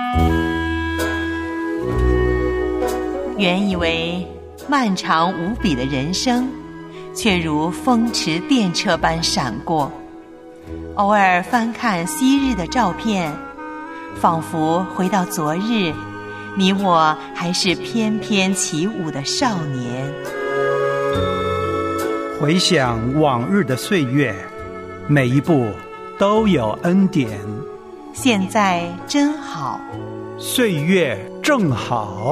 原以为漫长无比的人生，却如风驰电掣般闪过。偶尔翻看昔日的照片，仿佛回到昨日，你我还是翩翩起舞的少年。 回想往日的岁月，每一步都有恩典。 现在真好， 岁月正好。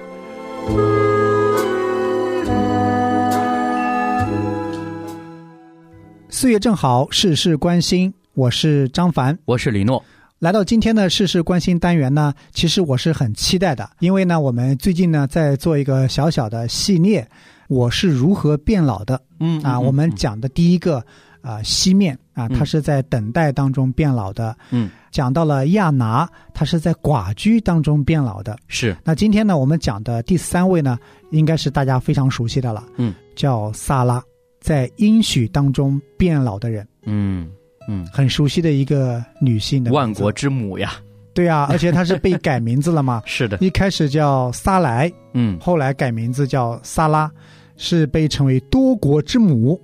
岁月正好，事事关心。我是张凡， 我是李诺。 来到今天的事事关心单元呢，其实我是很期待的，因为呢，我们最近呢在做一个小小的系列，我是如何变老的。我们讲的第一个西面啊，他是在等待当中变老的。讲到了亚拿，他是在寡居当中变老的。 是。 那今天呢，我们讲的第三位呢，应该是大家非常熟悉的了。叫撒拉，在应许当中变老的人。很熟悉的一个女性的名字， 万国之母呀。 对啊，而且她是被改名字了嘛。 是的， 一开始叫撒莱，后来改名字叫撒拉，是被称为多国之母。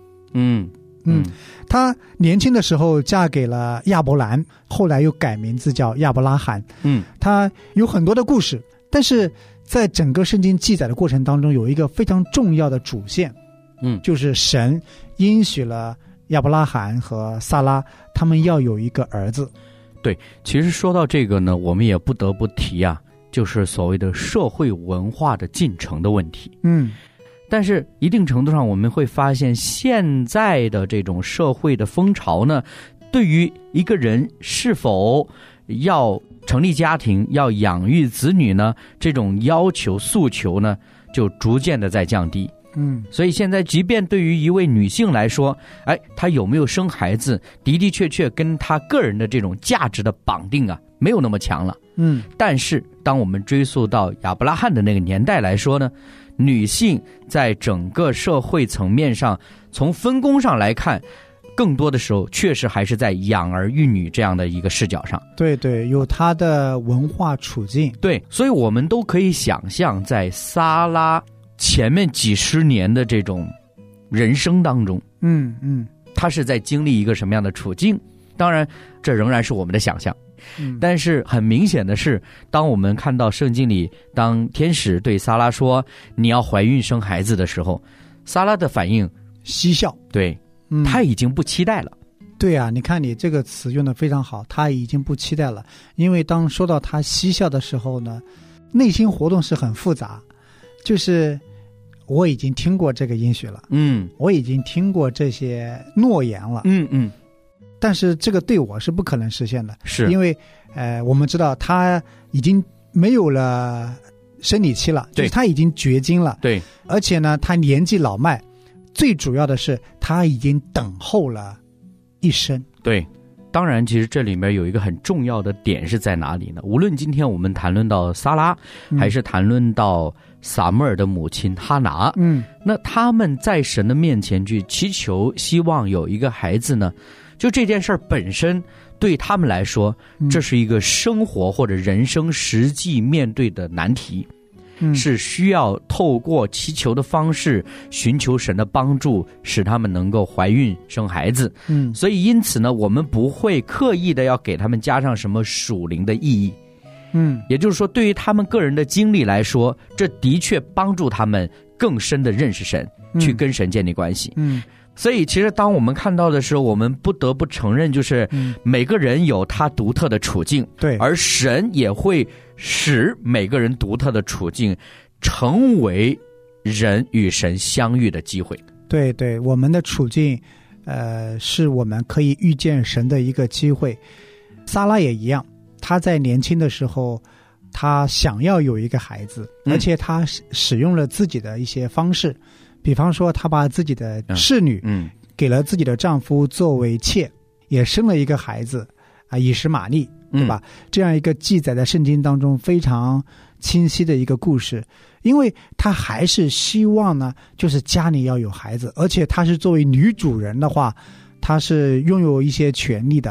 她年轻的时候嫁给了亚伯兰，后来又改名字叫亚伯拉罕。她有很多的故事，但是在整个圣经记载的过程当中，有一个非常重要的主线，就是神应许了亚伯拉罕和撒拉他们要有一个儿子。 对，其实说到这个呢，我们也不得不提啊，就是所谓的社会文化的进程的问题。但是一定程度上我们会发现，现在的这种社会的风潮呢，对于一个人是否要成立家庭，要养育子女呢，这种要求诉求呢，就逐渐的在降低。所以现在即便对于一位女性来说，她有没有生孩子的的确确跟她个人的这种价值的绑定啊，没有那么强了。但是当我们追溯到亚伯拉罕的那个年代来说呢，女性在整个社会层面上，从分工上来看，更多的时候确实还是在养儿育女这样的一个视角上。 对对，有她的文化处境。 对，所以我们都可以想象，在撒拉前面几十年的这种人生当中，他是在经历一个什么样的处境？当然这仍然是我们的想象。但是很明显的是，当我们看到圣经里，当天使对撒拉说你要怀孕生孩子的时候，撒拉的反应嬉笑。 对，他已经不期待了。 对啊，你看你这个词用得非常好，他已经不期待了。因为当说到他嬉笑的时候呢，内心活动是很复杂，就是我已经听过这个应许了，我已经听过这些诺言了，但是这个对我是不可能实现的，是因为我们知道他已经没有了生理期了，就是他已经绝经了，对，而且呢他年纪老迈，最主要的是他已经等候了一生。 对，当然其实这里面有一个很重要的点是在哪里呢？无论今天我们谈论到撒拉，还是谈论到撒母耳的母亲哈拿，那他们在神的面前去祈求希望有一个孩子呢，就这件事儿本身对他们来说，这是一个生活或者人生实际面对的难题，是需要透过祈求的方式寻求神的帮助，使他们能够怀孕生孩子。所以因此呢，我们不会刻意的要给他们加上什么属灵的意义。也就是说，对于他们个人的经历来说，这的确帮助他们更深的认识神，去跟神建立关系。所以其实当我们看到的时候，我们不得不承认，就是每个人有他独特的处境，对，而神也会使每个人独特的处境成为人与神相遇的机会。 对对，我们的处境是我们可以遇见神的一个机会。撒拉也一样，他在年轻的时候他想要有一个孩子，而且他使用了自己的一些方式，比方说他把自己的侍女给了自己的丈夫作为妾，也生了一个孩子以实玛利，对吧？这样一个记载在圣经当中非常清晰的一个故事。因为他还是希望呢，就是家里要有孩子，而且他是作为女主人的话，他是拥有一些权利的，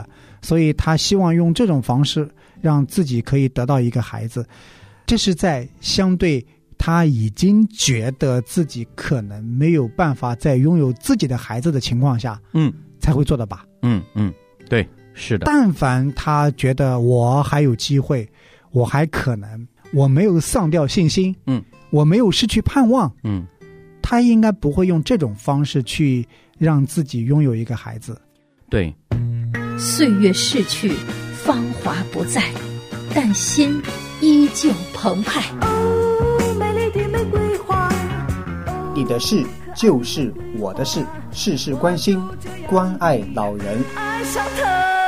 所以他希望用这种方式让自己可以得到一个孩子。这是在相对他已经觉得自己可能没有办法再拥有自己的孩子的情况下，才会做的吧。 对，是的。 但凡他觉得我还有机会，我还可能，我没有丧掉信心，我没有失去盼望，他应该不会用这种方式去让自己拥有一个孩子。 对， 岁月逝去，芳华不再，但心依旧澎湃。 美丽的玫瑰花， 你的事就是我的事，事事关心，关爱老人。 爱上他。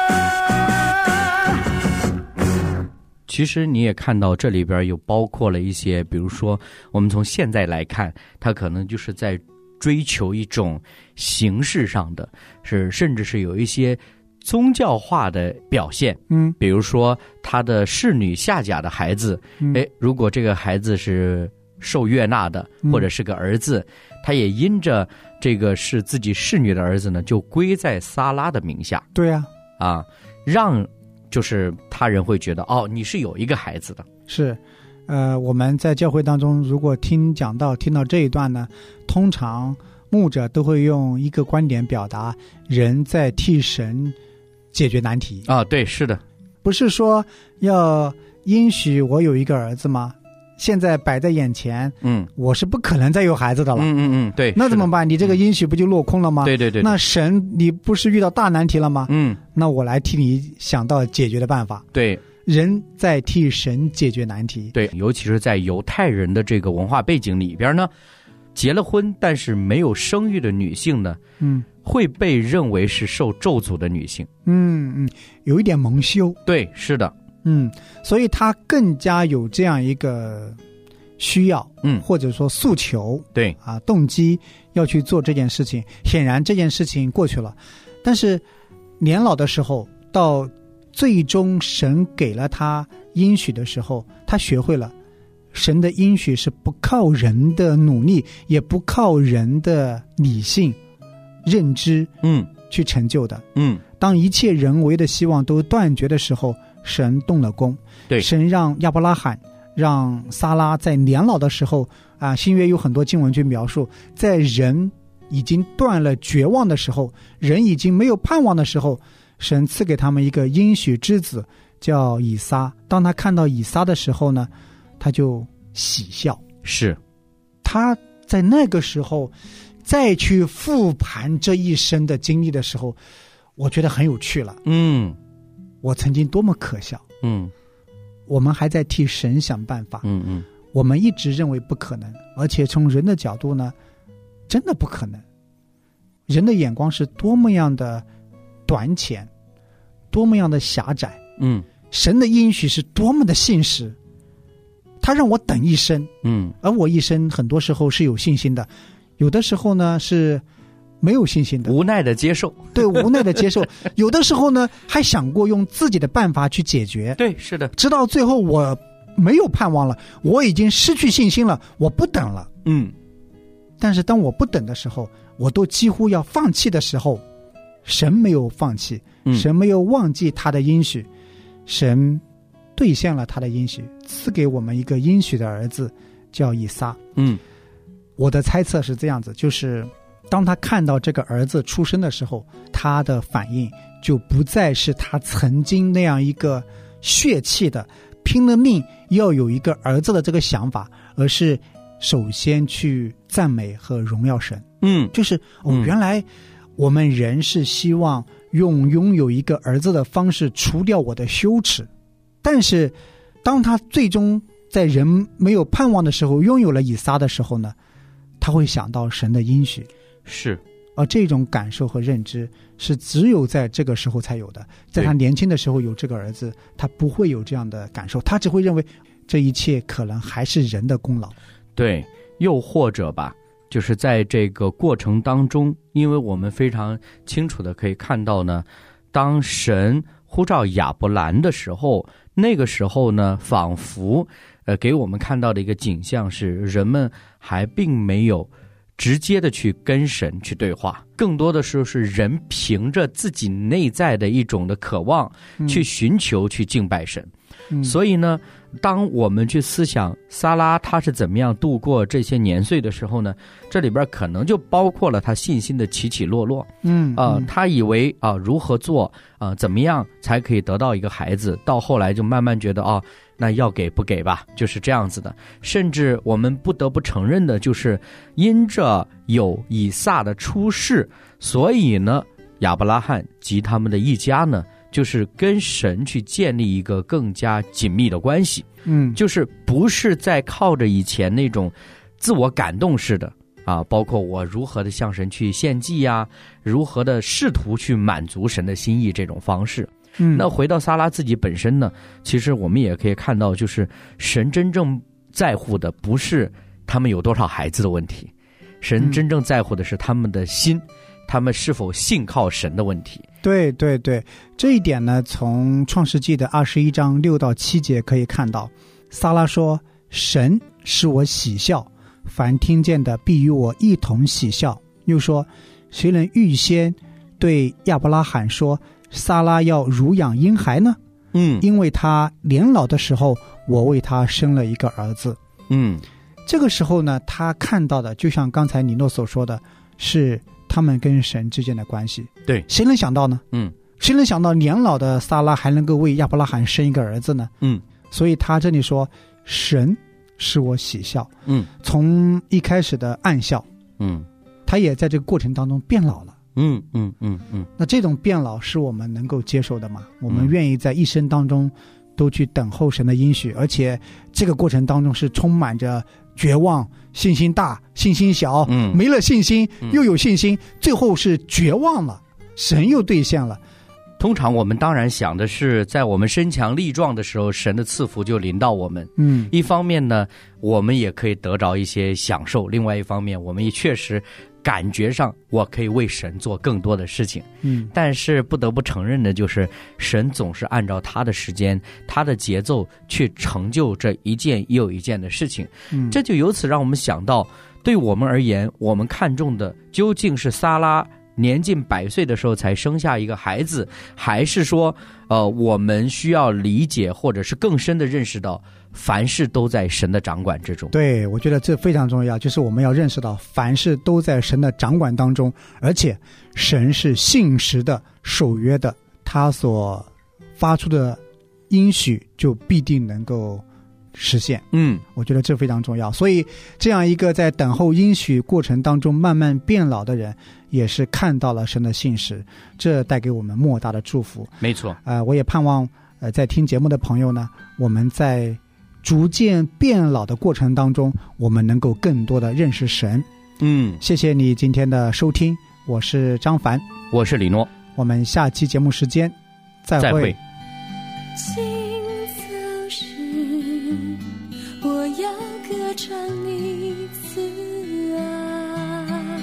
其实你也看到这里边有包括了一些，比如说我们从现在来看，他可能就是在追求一种形式上的，甚至是有一些宗教化的表现。比如说他的侍女夏甲的孩子，如果这个孩子是受悦纳的，或者是个儿子，他也因着这个是自己侍女的儿子呢，就归在撒拉的名下。 对啊， 让就是他人会觉得你是有一个孩子的。 是，我们在教会当中如果听到这一段呢，通常牧者都会用一个观点表达人在替神解决难题。 对，是的。 不是说要应许我有一个儿子吗？现在摆在眼前，我是不可能再有孩子的了。 对。 那怎么办？你这个应许不就落空了吗？ 对。 那神，你不是遇到大难题了吗？那我来替你想到解决的办法。 对， 人在替神解决难题。 对，尤其是在犹太人的这个文化背景里边呢，结了婚但是没有生育的女性呢，会被认为是受咒诅的女性。 有一点蒙羞。 对，是的。 所以他更加有这样一个需要，或者说诉求， 对动机要去做这件事情。显然这件事情过去了，但是年老的时候，到最终神给了他应许的时候，他学会了神的应许是不靠人的努力，也不靠人的理性认知去成就的。当一切人为的希望都断绝的时候，神动了工。 对， 神让亚伯拉罕，让撒拉在年老的时候新约有很多经文去描述，在人已经断了绝望的时候，人已经没有盼望的时候，神赐给他们一个应许之子叫以撒。当他看到以撒的时候呢，他就喜笑。 是， 他在那个时候再去复盘这一生的经历的时候，我觉得很有趣了。我曾经多么可笑。我们还在替神想办法。我们一直认为不可能，而且从人的角度呢，真的不可能。人的眼光是多么样的短浅，多么样的狭窄。神的应许是多么的信实，他让我等一生。而我一生很多时候是有信心的，有的时候呢是没有信心的， 无奈的接受。 对，无奈的接受。有的时候呢还想过用自己的办法去解决。 对，是的。 直到最后我没有盼望了，我已经失去信心了，我不等了。但是当我不等的时候，我都几乎要放弃的时候，神没有放弃，神没有忘记他的应许，神兑现了他的应许，赐给我们一个应许的儿子叫以撒。我的猜测是这样子，就是当他看到这个儿子出生的时候，他的反应就不再是他曾经那样一个血气的拼了命要有一个儿子的这个想法，而是首先去赞美和荣耀神。就是原来我们人是希望用拥有一个儿子的方式除掉我的羞耻，但是当他最终在人没有盼望的时候拥有了以撒的时候呢，他会想到神的应许。 是， 而这种感受和认知是只有在这个时候才有的。在他年轻的时候有这个儿子，他不会有这样的感受，他只会认为这一切可能还是人的功劳。 对，又或者吧，就是在这个过程当中，因为我们非常清楚的可以看到呢，当神呼召亚伯兰的时候，那个时候呢，仿佛给我们看到的一个景象是，人们还并没有直接的去跟神去对话。 更多的时候是人凭着自己内在的一种的渴望去寻求去敬拜神。所以呢，当我们去思想撒拉他是怎么样度过这些年岁的时候呢，这里边可能就包括了他信心的起起落落。他以为如何做怎么样才可以得到一个孩子，到后来就慢慢觉得那要给不给吧，就是这样子的。甚至我们不得不承认的就是因着有以撒的出世，所以呢亚伯拉罕及他们的一家呢就是跟神去建立一个更加紧密的关系。就是不是在靠着以前那种自我感动式的包括我如何的向神去献祭如何的试图去满足神的心意这种方式。那回到撒拉自己本身呢，其实我们也可以看到，就是神真正在乎的不是他们有多少孩子的问题，神真正在乎的是他们的心，他们是否信靠神的问题。 对对对，这一点呢，从创世纪的21章6到7节可以看到，撒拉说：“神使我喜笑，凡听见的必与我一同喜笑。”又说：“谁能预先对亚伯拉罕说，撒拉要乳养婴孩呢？因为他年老的时候，我为他生了一个儿子。”这个时候呢，他看到的就像刚才尼诺所说的，是他们跟神之间的关系。 对， 谁能想到呢？谁能想到年老的撒拉还能够为亚伯拉罕生一个儿子呢？所以他这里说神使我喜笑。从一开始的暗笑，他也在这个过程当中变老了。那这种变老是我们能够接受的吗？我们愿意在一生当中都去等候神的应许，而且这个过程当中是充满着绝望，信心大信心小，没了信心又有信心，最后是绝望了，神又兑现了。 通常我们当然想的是在我们身强力壮的时候，神的赐福就临到我们。一方面呢，我们也可以得着一些享受，另外一方面我们也确实感觉上我可以为神做更多的事情。但是不得不承认的就是神总是按照他的时间他的节奏去成就这一件又一件的事情。这就由此让我们想到，对我们而言，我们看重的究竟是撒拉年近100岁的时候才生下一个孩子，还是说我们需要理解或者是更深的认识到凡事都在神的掌管之中。 对，我觉得这非常重要，就是我们要认识到凡事都在神的掌管当中，而且神是信实的守约的，他所发出的应许就必定能够实现。我觉得这非常重要。所以这样一个在等候应许过程当中慢慢变老的人，也是看到了神的信实，这带给我们莫大的祝福。 没错。 我也盼望在听节目的朋友呢，我们在逐渐变老的过程当中，我们能够更多的认识神。谢谢你今天的收听，我是张凡， 我是李诺，我们下期节目时间再会。 行走时我要歌唱你慈爱，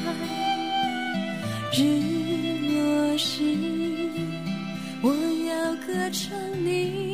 日落时我要歌唱你